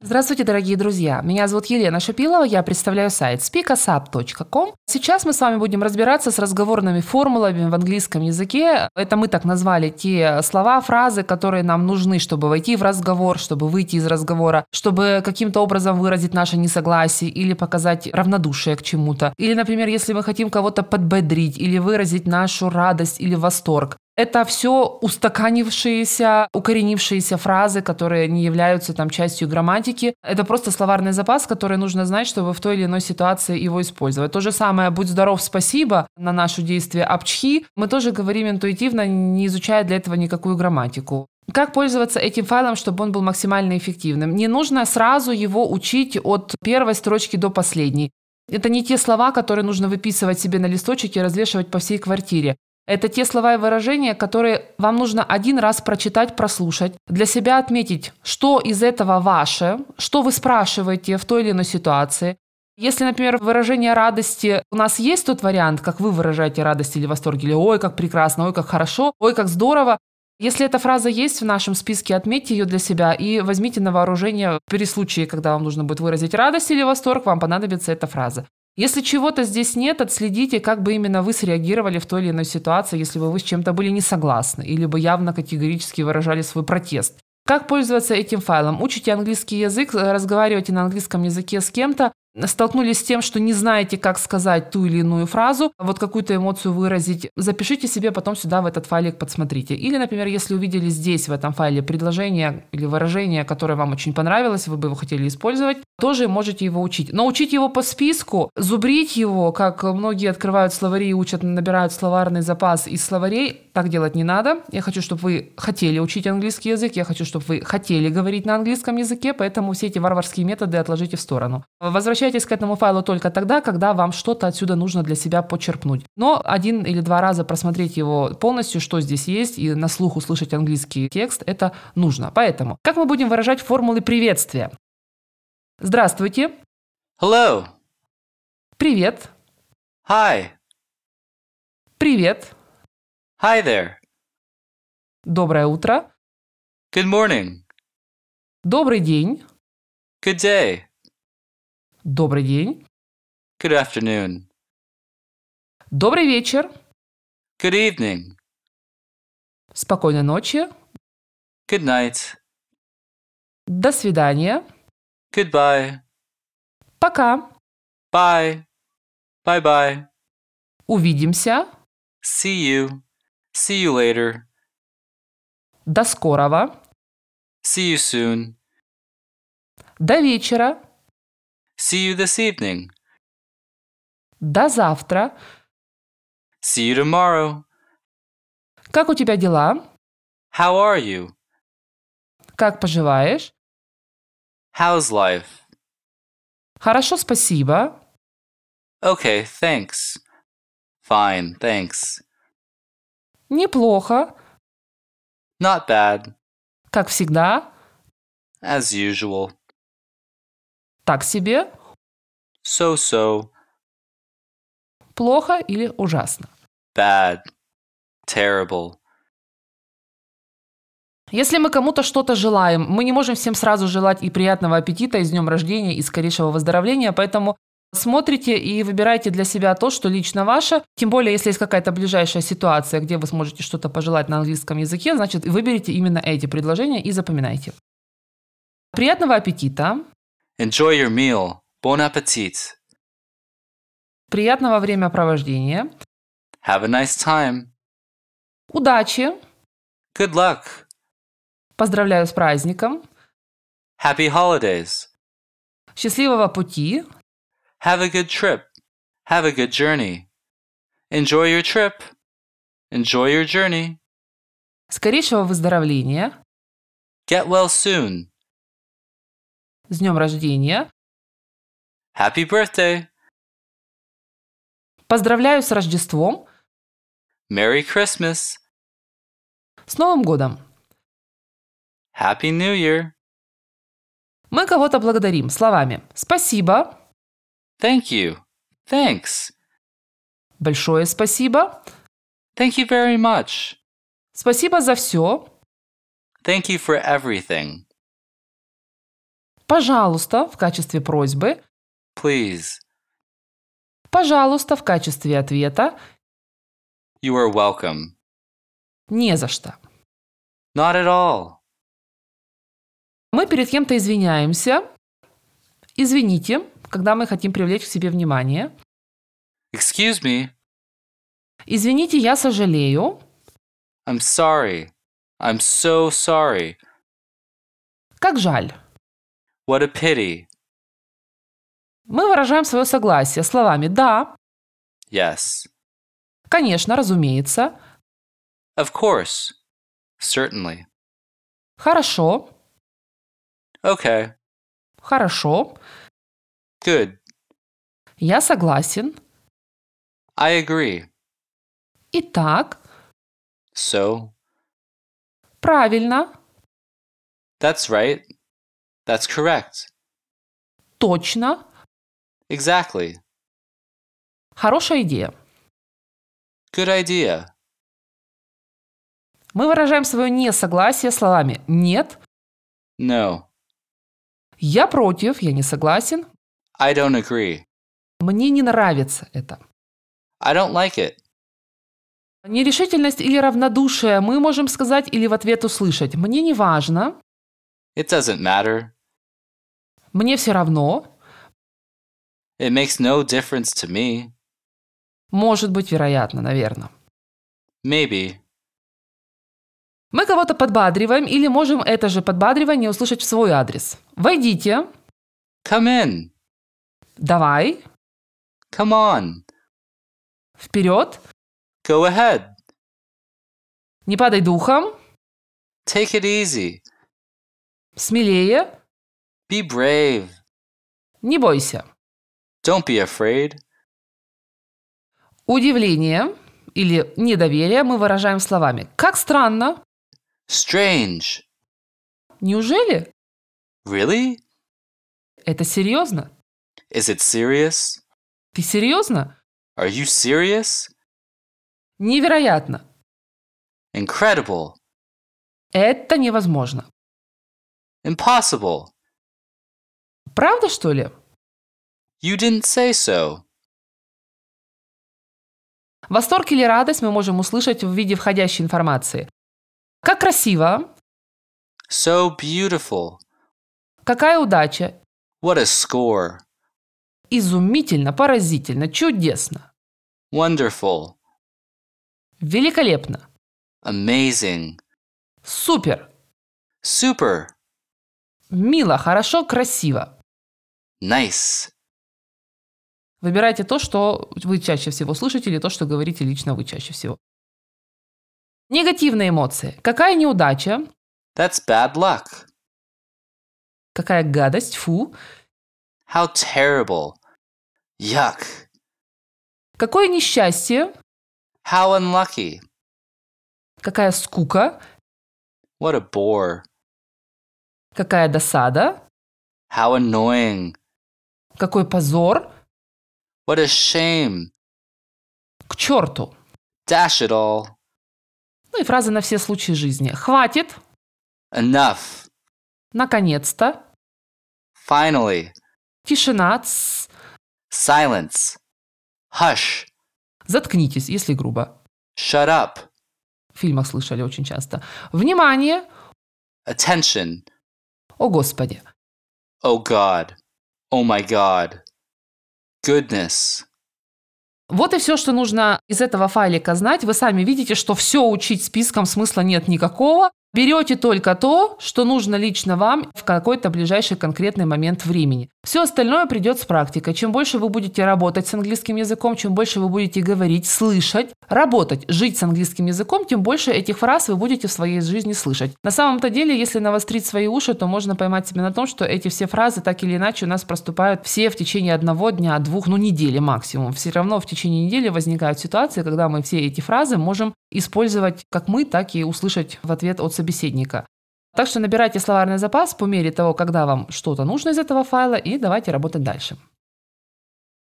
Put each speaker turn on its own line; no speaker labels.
Здравствуйте, дорогие друзья! Меня зовут Елена Шапилова, я представляю сайт speakasap.com. Сейчас мы с вами будем разбираться с разговорными формулами в английском языке. Это мы так назвали те слова, фразы, которые нам нужны, чтобы войти в разговор, чтобы выйти из разговора, чтобы каким-то образом выразить наше несогласие или показать равнодушие к чему-то. Или, например, если мы хотим кого-то подбодрить или выразить нашу радость или восторг. Это все устаканившиеся, укоренившиеся фразы, которые не являются частью грамматики. Это просто словарный запас, который нужно знать, чтобы в той или иной ситуации его использовать. То же самое «будь здоров, спасибо» на наше действие «апчхи» мы тоже говорим интуитивно, не изучая для этого никакую грамматику. Как пользоваться этим файлом, чтобы он был максимально эффективным? Не нужно сразу его учить от первой строчки до последней. Это не те слова, которые нужно выписывать себе на листочек и развешивать по всей квартире. Это те слова и выражения, которые вам нужно один раз прочитать, прослушать, для себя отметить, что из этого ваше, что вы спрашиваете в той или иной ситуации. Если, например, выражение радости, у нас есть тот вариант, как вы выражаете радость или восторг, или «ой, как прекрасно», «ой, как хорошо», «ой, как здорово». Если эта фраза есть в нашем списке, отметьте ее для себя и возьмите на вооружение при случае, когда вам нужно будет выразить радость или восторг, вам понадобится эта фраза. Если чего-то здесь нет, отследите, как бы именно вы среагировали в той или иной ситуации, если бы вы с чем-то были не согласны или бы явно категорически выражали свой протест. Как пользоваться этим файлом? Учите английский язык, разговаривайте на английском языке с кем-то, столкнулись с тем, что не знаете, как сказать ту или иную фразу, вот какую-то эмоцию выразить, запишите себе потом сюда в этот файлик, подсмотрите. Или, например, если увидели здесь в этом файле предложение или выражение, которое вам очень понравилось, вы бы его хотели использовать, тоже можете его учить. Но учить его по списку, зубрить его, как многие открывают словари и учат, набирают словарный запас из словарей, так делать не надо. Я хочу, чтобы вы хотели учить английский язык, я хочу, чтобы вы хотели говорить на английском языке, поэтому все эти варварские методы отложите в сторону. Возвращайтесь к этому файлу только тогда, когда вам что-то отсюда нужно для себя почерпнуть. Но 1 или 2 раза просмотреть его полностью, что здесь есть, и на слух услышать английский текст, это нужно. Поэтому, как мы будем выражать формулы приветствия? Здравствуйте.
Hello.
Привет.
Hi.
Привет.
Hi there.
Доброе утро.
Good morning.
Добрый день.
Good day.
Добрый день.
Good afternoon.
Добрый вечер.
Good evening.
Спокойной ночи.
Good night.
До свидания.
Goodbye.
Пока.
Bye. Bye-bye.
Увидимся.
See you. See you later.
До скорого.
See you soon.
До вечера.
See you this evening.
До завтра.
See you tomorrow.
Как у тебя дела?
How are you?
Как поживаешь?
How's life?
Хорошо, спасибо.
Okay, thanks. Fine, thanks.
Неплохо.
Not bad.
Как всегда.
As usual.
Так себе.
So-so.
Плохо или ужасно.
Bad. Terrible.
Если мы кому-то что-то желаем, мы не можем всем сразу желать и приятного аппетита, и с днем рождения, и скорейшего выздоровления, поэтому смотрите и выбирайте для себя то, что лично ваше. Тем более, если есть какая-то ближайшая ситуация, где вы сможете что-то пожелать на английском языке, значит, выберите именно эти предложения и запоминайте. Приятного аппетита.
Enjoy your meal. Bon appetit.
Приятного времяпровождения.
Have a nice time.
Удачи.
Good luck.
Поздравляю с праздником.
Happy holidays.
Счастливого пути.
Have a good trip. Have a good journey. Enjoy your trip. Enjoy your journey.
Скорейшего выздоровления.
Get well soon.
С днем рождения.
Happy birthday.
Поздравляю с Рождеством.
Merry Christmas.
С Новым годом.
Happy New Year.
Мы кого-то благодарим словами «спасибо»,
Thank you. Thanks.
«большое спасибо»,
Thank you very much.
«спасибо за все»,
Thank you for everything.
Пожалуйста в качестве просьбы.
Please.
Пожалуйста в качестве ответа.
You are welcome.
Не за что.
Not at all.
Мы перед кем-то извиняемся. Извините, когда мы хотим привлечь к себе внимание.
Excuse me.
Извините, я сожалею.
I'm sorry. I'm so sorry.
Как жаль.
What a pity.
Мы выражаем свое согласие словами «да»,
Yes.
«конечно», «разумеется»,
Of course. Certainly.
«хорошо»,
Okay.
«хорошо»,
Good.
«я согласен»,
I agree.
«итак»,
So.
«правильно»,
That's right. That's correct.
«точно»,
Exactly.
«хорошая идея».
Good idea.
Мы выражаем свое несогласие словами «нет»,
No.
«я против», «я не согласен»,
I don't agree.
«мне не нравится это».
I don't like it.
Нерешительность или равнодушие мы можем сказать или в ответ услышать «мне не важно»,
It doesn't matter.
«мне все равно»,
It makes no difference to me.
может быть, вероятно, наверное.
Maybe.
Мы кого-то подбадриваем или можем это же подбадривание услышать в свой адрес. Войдите,
Come in.
давай,
Come on.
вперед,
Go ahead.
не падай духом,
Take it easy.
смелее,
Be brave.
не бойся.
Don't be afraid.
Удивление или недоверие мы выражаем словами «как странно»,
Strange.
«неужели?»,
Really?
«это серьезно?»,
Is it serious?
«ты серьезно?»,
Are you serious?
«невероятно»,
Incredible.
«это невозможно».
Impossible.
Правда, что ли?
You didn't say so.
Восторг или радость мы можем услышать в виде входящей информации. Как красиво,
So beautiful.
какая удача,
What a score.
изумительно, поразительно, чудесно,
Wonderful.
великолепно,
Amazing.
супер,
Super.
мило, хорошо, красиво.
Nice.
Выбирайте то, что вы чаще всего слышите, или то, что говорите лично вы чаще всего. Негативные эмоции. Какая неудача,
That's bad luck.
какая гадость, фу,
How terrible. Yuck.
какое несчастье,
How unlucky.
какая скука,
What a bore.
какая досада,
How annoying.
какой позор,
What a shame.
к черту.
Dash it all.
Ну и фразы на все случаи жизни. Хватит,
Enough.
наконец-то,
Finally.
тишина, тс,
Silence. Hush.
заткнитесь, если грубо.
Shut up.
В фильмах слышали очень часто. Внимание,
Attention.
о Господи.
Oh God. Oh my God. Goodness.
Вот и все, что нужно из этого файлика знать. Вы сами видите, что все учить списком смысла нет никакого. Берете только то, что нужно лично вам в какой-то ближайший конкретный момент времени. Все остальное придет с практикой. Чем больше вы будете работать с английским языком, чем больше вы будете говорить, слышать, работать, жить с английским языком, тем больше этих фраз вы будете в своей жизни слышать. На самом-то деле, если навострить свои уши, то можно поймать себя на том, что эти все фразы так или иначе у нас проступают все в течение одного дня, двух, недели максимум. Все равно в течение недели возникают ситуации, когда мы все эти фразы можем использовать как мы, так и услышать в ответ от собеседника. Так что набирайте словарный запас по мере того, когда вам что-то нужно из этого файла, и давайте работать дальше.